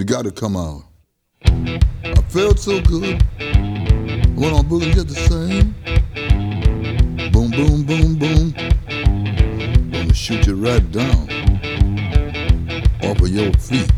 got to come out. I felt so good. Went on boogie just the same. Boom, boom, boom, boom. Gonna shoot you right down off of your feet.